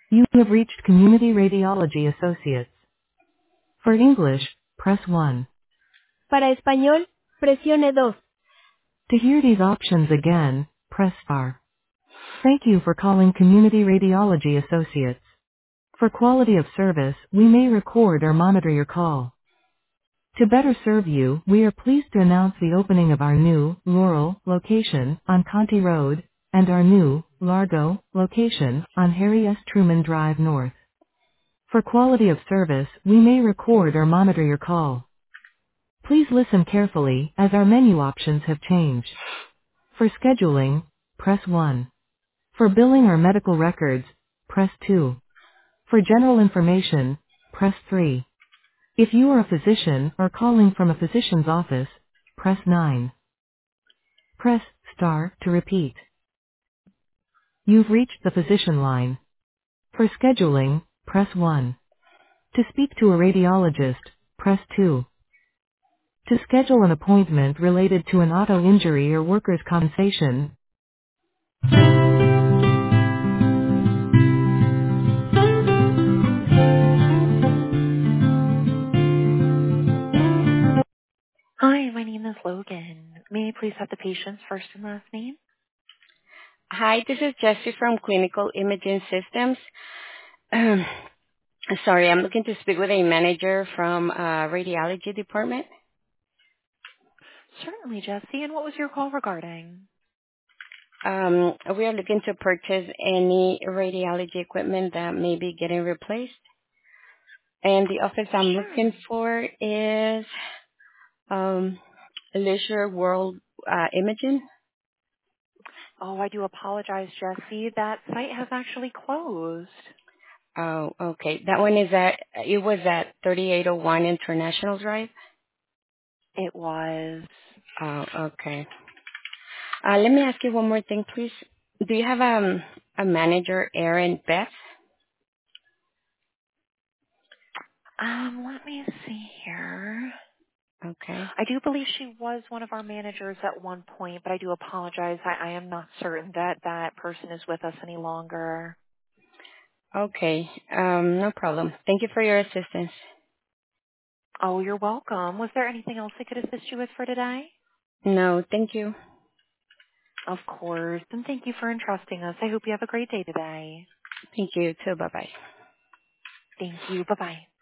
You have reached Community Radiology Associates. For English, press 1. Para español, presione dos. To hear these options again, press star. Thank you for calling Community Radiology Associates. For quality of service, we may record or monitor your call. To better serve you, we are pleased to announce the opening of our new, Laurel, location, on Conti Road, and our new, Largo, location, on Harry S. Truman Drive North. For quality of service, we may record or monitor your call. Please listen carefully, as our menu options have changed. For scheduling, press 1. For billing or medical records, press 2. For general information, press 3. If you are a physician or calling from a physician's office, press 9. Press star to repeat. You've reached the physician line. For scheduling, press 1. To speak to a radiologist, press 2. To schedule an appointment related to an auto injury or workers' compensation. Hi, my name is Logan. May I please have the patient's first and last name? Hi, this is Jessie from Clinical Imaging Systems. Um, Sorry, I'm looking to speak with a manager from radiology department. Certainly, Jesse. And what was your call regarding? We are looking to purchase any radiology equipment that may be getting replaced. And the office I'm Sure. looking for is Leisure World Imaging. Oh, I do apologize, Jesse. That site has actually closed. Oh, okay. That one it was at 3801 International Drive. It was. Oh, okay. Let me ask you one more thing, please. Do you have a manager, Erin Beth? Let me see here. Okay. I do believe she was one of our managers at one point, but I do apologize. I am not certain that that person is with us any longer. Okay. No problem. Thank you for your assistance. Oh, you're welcome. Was there anything else I could assist you with for today? No, thank you. Of course. And thank you for entrusting us. I hope you have a great day today. Thank you too. Bye bye. Thank you. Bye-bye.